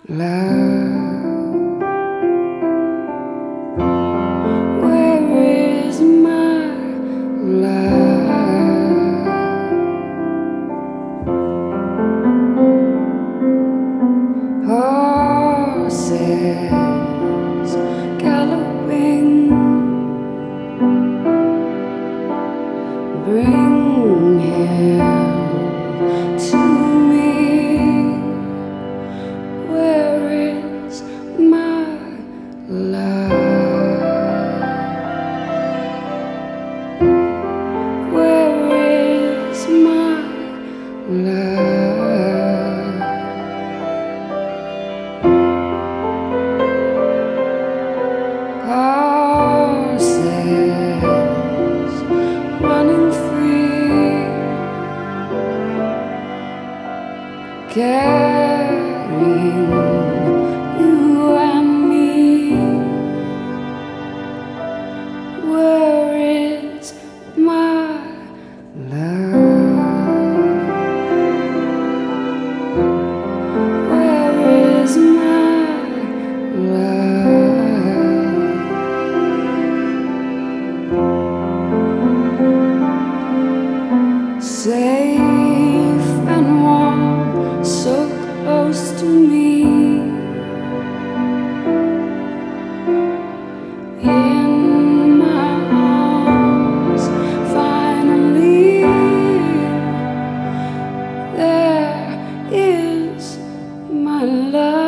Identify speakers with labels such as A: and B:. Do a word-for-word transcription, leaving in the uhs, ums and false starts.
A: Love, where is my love? Horses galloping, bring him to me. Where is my love? Where is my love? Horses running free, carrying you and me. Where is my love? Where is my love? Safe and warm, so close to me. In my arms, finally, there is my love.